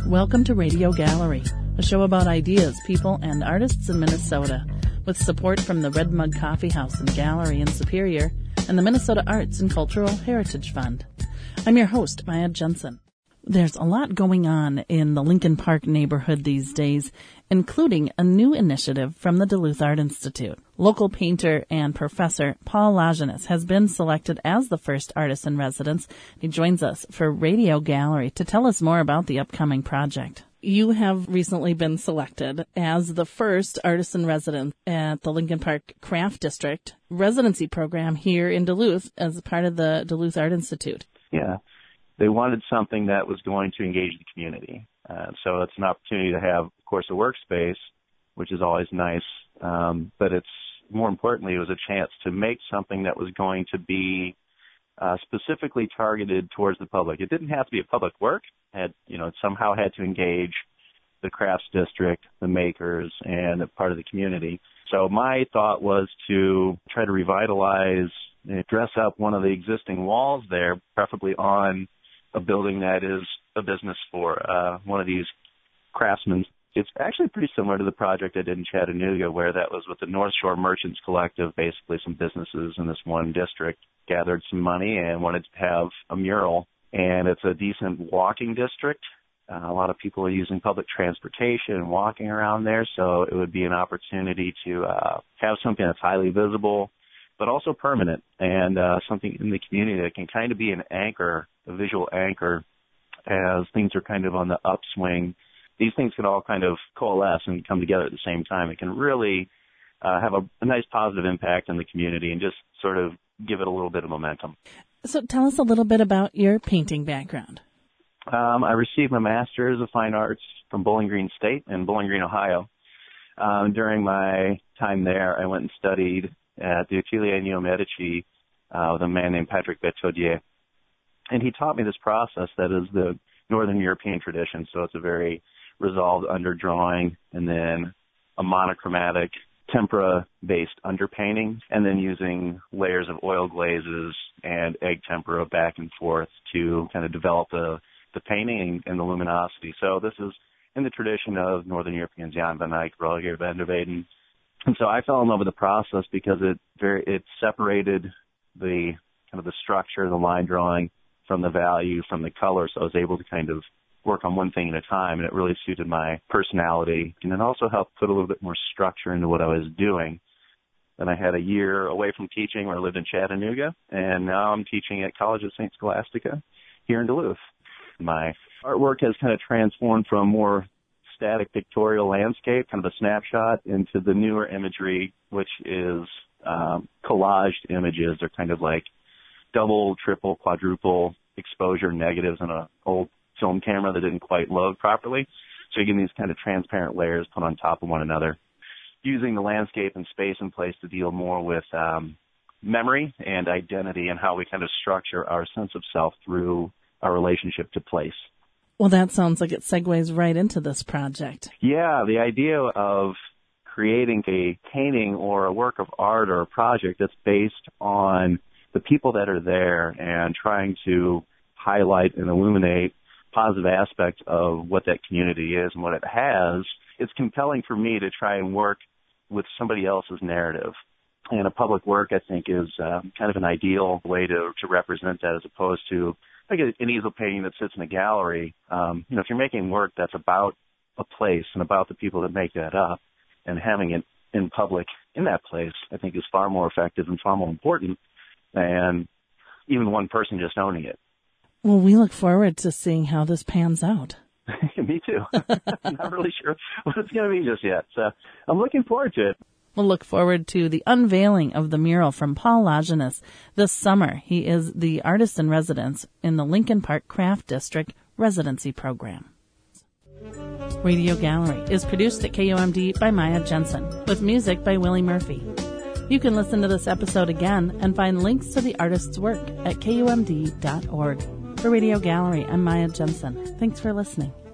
Welcome to Radio Gallery, a show about ideas, people, and artists in Minnesota, with support from the Red Mug Coffee House and Gallery in Superior and the Minnesota Arts and Cultural Heritage Fund. I'm your host, Maya Jensen. There's a lot going on in the Lincoln Park neighborhood these days, including a new initiative from the Duluth Art Institute. Local painter and professor Paul Lajeunesse has been selected as the first artist in residence. He joins us for Radio Gallery to tell us more about the upcoming project. You have recently been selected as the first artist in residence at the Lincoln Park Craft District residency program here in Duluth as part of the Duluth Art Institute. Yeah. They wanted something that was going to engage the community. So it's an opportunity to have, of course, a workspace, which is always nice. But it's more importantly, it was a chance to make something that was going to be specifically targeted towards the public. It didn't have to be a public work. It somehow had to engage the crafts district, the makers, and a part of the community. So my thought was to try to revitalize, dress up one of the existing walls there, preferably on a building that is a business for one of these craftsmen. It's actually pretty similar to the project I did in Chattanooga, where that was with the North Shore Merchants Collective. Basically, some businesses in this one district gathered some money and wanted to have a mural. And it's a decent walking district. A lot of people are using public transportation and walking around there, so it would be an opportunity to have something that's highly visible, but also permanent, and something in the community that can kind of be an anchor, a visual anchor, as things are kind of on the upswing. These things can all kind of coalesce and come together at the same time. It can really have a nice positive impact on the community and just sort of give it a little bit of momentum. So tell us a little bit about your painting background. I received my Master's of Fine Arts from Bowling Green State in Bowling Green, Ohio. During my time there, I went and studied at the Atelier Neo-Medici with a man named Patrick Betaudier. And he taught me this process that is the Northern European tradition. So it's a very resolved underdrawing and then a monochromatic tempera-based underpainting, and then using layers of oil glazes and egg tempera back and forth to kind of develop the painting and the luminosity. So this is in the tradition of Northern Europeans, Jan van Eyck, Roger van der Weyden. And so I fell in love with the process because it separated the kind of the structure, the line drawing from the value, from the color. So I was able to kind of work on one thing at a time, and it really suited my personality. And it also helped put a little bit more structure into what I was doing. Then I had a year away from teaching where I lived in Chattanooga, and now I'm teaching at College of St. Scholastica here in Duluth. My artwork has kind of transformed from more static pictorial landscape, kind of a snapshot, into the newer imagery, which is collaged images. They're kind of like double, triple, quadruple exposure negatives on an old film camera that didn't quite load properly. So you get these kind of transparent layers put on top of one another, using the landscape and space in place to deal more with memory and identity and how we kind of structure our sense of self through our relationship to place. Well, that sounds like it segues right into this project. Yeah, the idea of creating a painting or a work of art or a project that's based on the people that are there and trying to highlight and illuminate positive aspects of what that community is and what it has, it's compelling for me to try and work with somebody else's narrative. And a public work, I think, is kind of an ideal way to represent that, as opposed to like an easel painting that sits in a gallery. If you're making work that's about a place and about the people that make that up, and having it in public in that place, I think is far more effective and far more important than even one person just owning it. Well, we look forward to seeing how this pans out. Me too. I'm not really sure what it's going to be just yet. So I'm looking forward to it. We'll look forward to the unveiling of the mural from Paul Lajeunesse this summer. He is the artist in residence in the Lincoln Park Craft District residency program. Radio Gallery is produced at KUMD by Maya Jensen, with music by Willie Murphy. You can listen to this episode again and find links to the artist's work at KUMD.org. For Radio Gallery, I'm Maya Jensen. Thanks for listening.